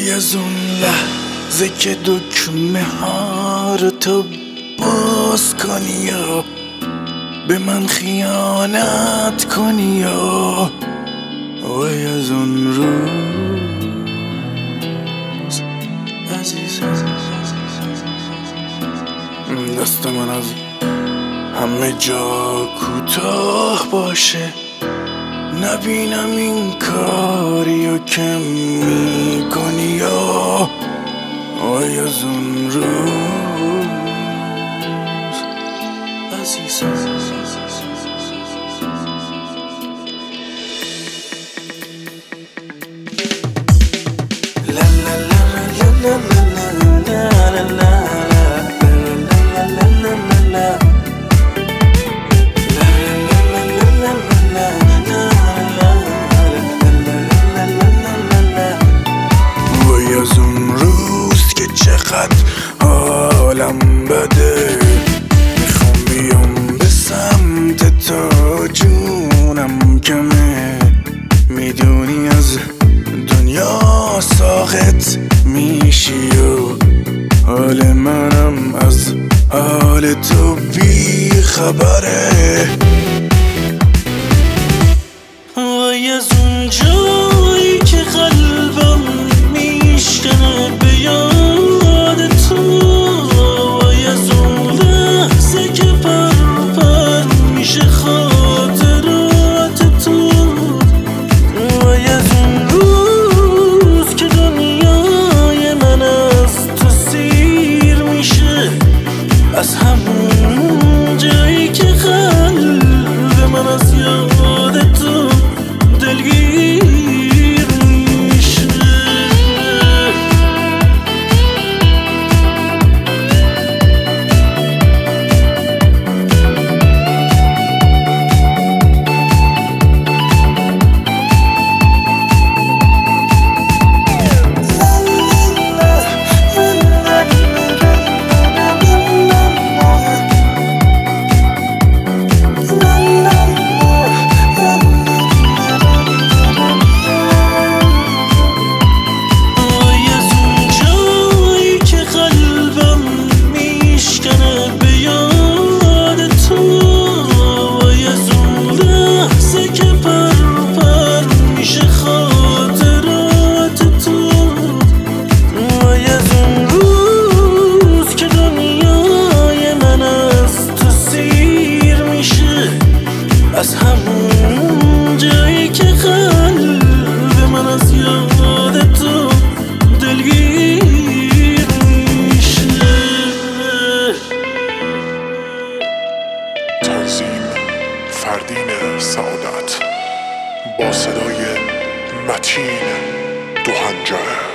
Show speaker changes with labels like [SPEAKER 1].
[SPEAKER 1] وای از اون لحظه که دکمه ها رو تو باز کنی یا به من خیانت کنی یا وای از اون روز عزیز دست من از همه جا کوتاه باشه نبینم این کاریو که میکنی یا وای از اون روز عزیز لا لا لا لا لا لا لا لا چقدر حالم بده میخوام بیام به سمت تو جونم کمه میدونی از دنیا ساخت میشی و حال منم از حال تو بی خبره وای از اون جایی که قلبم میشکنه به یاد تو وای از اون لحظه که پر میشه خاطرات تو وای از اون روز که دنیای من از تو سیر میشه از همون جایی که قلب من از یاد تو دلگیر میشه از همون جایی که قلب من از یاد تو دلگیر میشه
[SPEAKER 2] تنظیم فردین سعادت با صدای متین دوهنجره.